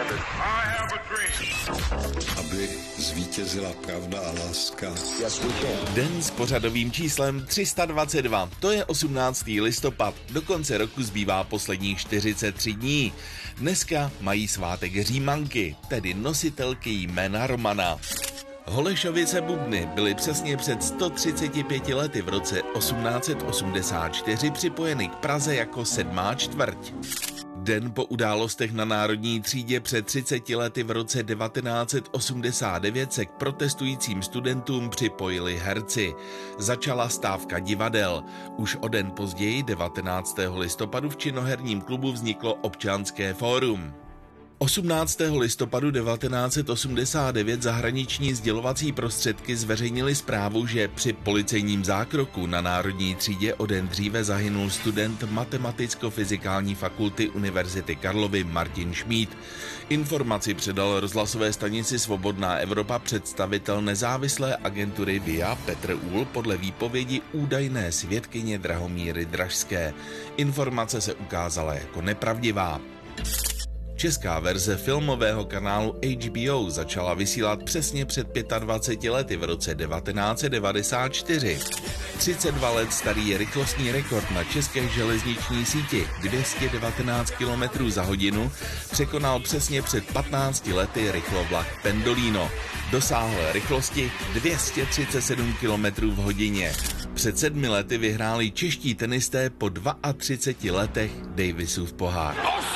Aby zvítězila pravda a láska. Den s pořadovým číslem 322. To je 18. listopad. Do konce roku zbývá posledních 43 dní. Dneska mají svátek Římanky, tedy nositelky jména Romana. Holešovice Bubny byly přesně před 135 lety v roce 1884 připojeny k Praze jako 7. čtvrť. Den po událostech na Národní třídě před 30 lety v roce 1989 se k protestujícím studentům připojili herci. Začala stávka divadel. Už o den později, 19. listopadu, v činoherním klubu vzniklo Občanské fórum. 18. listopadu 1989 zahraniční sdělovací prostředky zveřejnili zprávu, že při policejním zákroku na Národní třídě o den dříve zahynul student Matematicko-fyzikální fakulty Univerzity Karlovy Martin Šmíd. Informaci předal rozhlasové stanici Svobodná Evropa představitel nezávislé agentury VIA Petr Úhl podle výpovědi údajné svědkyně Drahomíry Dražské. Informace se ukázala jako nepravdivá. Česká verze filmového kanálu HBO začala vysílat přesně před 25 lety v roce 1994. 32 let starý rychlostní rekord na české železniční síti 219 km za hodinu překonal přesně před 15 lety rychlovlak Pendolino. Dosáhl rychlosti 237 km v hodině. Před 7 lety vyhráli čeští tenisté po 32 letech Davisův pohár.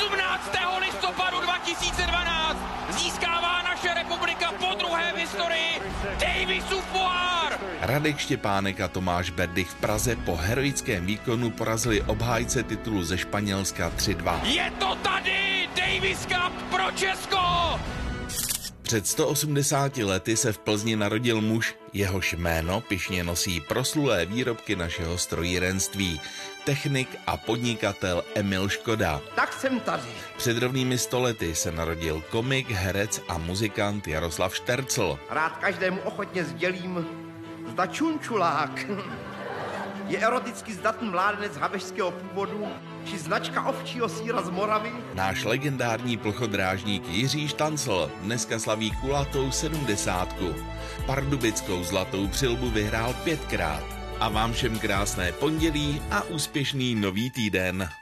2012 získává naše republika podruhé v historii Davisův pohár! Radek Štěpánek a Tomáš Berdych v Praze po heroickém výkonu porazili obhájce titulu ze Španělska 3-2. Je to tady! Davis Cup pro Česko! Před 180 lety se v Plzni narodil muž, jehož jméno pyšně nosí proslulé výrobky našeho strojírenství. Technik a podnikatel Emil Škoda. Tak jsem tady. Před rovnými 100 lety se narodil komik, herec a muzikant Jaroslav Štercl. Rád každému ochotně sdělím, zda čunčulák je eroticky zdatný mládenec habežského původu či značka ovčího sýra z Moravy. Náš legendární plochodrážník Jiří Štancl dneska slaví kulatou 70. Pardubickou zlatou přilbu vyhrál 5krát. A vám všem krásné pondělí a úspěšný nový týden.